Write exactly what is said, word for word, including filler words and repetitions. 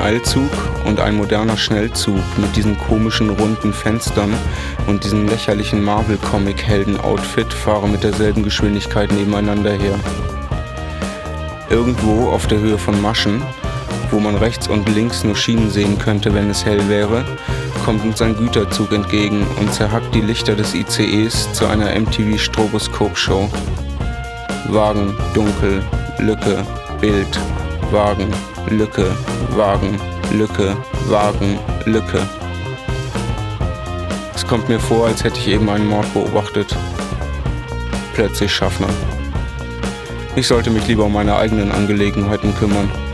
Eilzug und ein moderner Schnellzug mit diesen komischen runden Fenstern und diesem lächerlichen Marvel-Comic-Helden-Outfit fahren mit derselben Geschwindigkeit nebeneinander her. Irgendwo auf der Höhe von Maschen, wo man rechts und links nur Schienen sehen könnte, wenn es hell wäre, kommt uns ein Güterzug entgegen und zerhackt die Lichter des I C Es zu einer M T V-Stroboskop-Show. Wagen, dunkel, Lücke, Bild, Wagen, Lücke, Wagen, Lücke, Wagen, Lücke. Es kommt mir vor, als hätte ich eben einen Mord beobachtet. Plötzlich Schaffner. Ich sollte mich lieber um meine eigenen Angelegenheiten kümmern.